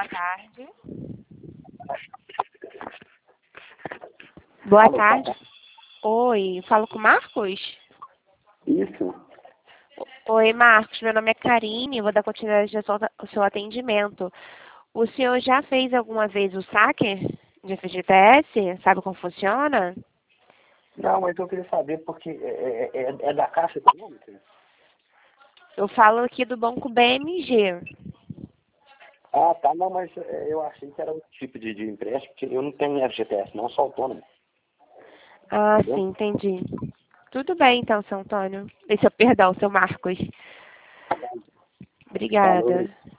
boa tarde. Boa Alô, tarde. tá? Oi, falo com o Marcos? Isso. Oi, Marcos, meu nome é Karine, vou dar continuidade ao seu atendimento. O senhor já fez alguma vez o saque de FGTS? Sabe como funciona? Não, mas eu queria saber porque é da Caixa Econômica? Eu falo aqui do Banco BMG. Ah, tá. Não, mas eu achei que era outro tipo de empréstimo, porque eu não tenho FGTS, não, sou autônomo. Ah, Entendeu? sim, entendi. Tudo bem, então, seu Antônio. Perdão, seu Marcos. Falou, Obrigada.